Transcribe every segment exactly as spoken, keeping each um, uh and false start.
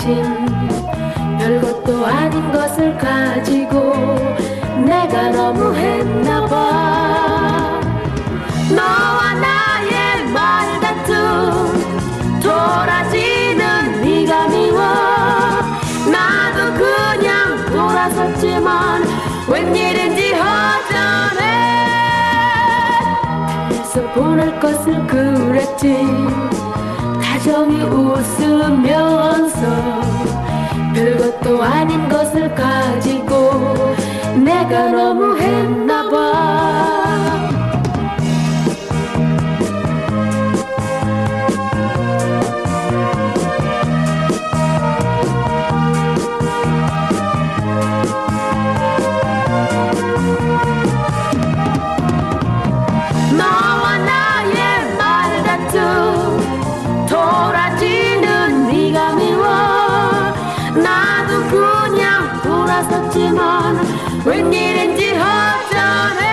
아침 별것도 아닌 것을 가지고 내가 너무했나봐. 너와 나의 말다툼 돌아지는 네가 미워. 나도 그냥 돌아섰지만 웬일인지 허전해. 그래서 보낼 것을 그랬지. 다정히 웃으면서 별것도 아닌 것을 가지고 내가 너무했나봐. 너와 나의 말다툼 돌아지는 네가 미워. 나도 그냥 돌아섰지만 웬일인지 허전해.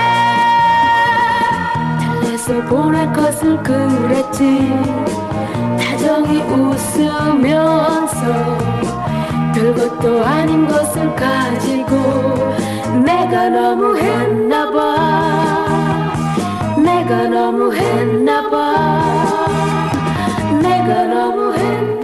달래서 보낼 것을 그랬지. 다정히 웃으면서 별것도 아닌 것을 가지고 내가 너무했나봐. 내가 너무했나봐. 내가 너무했나봐.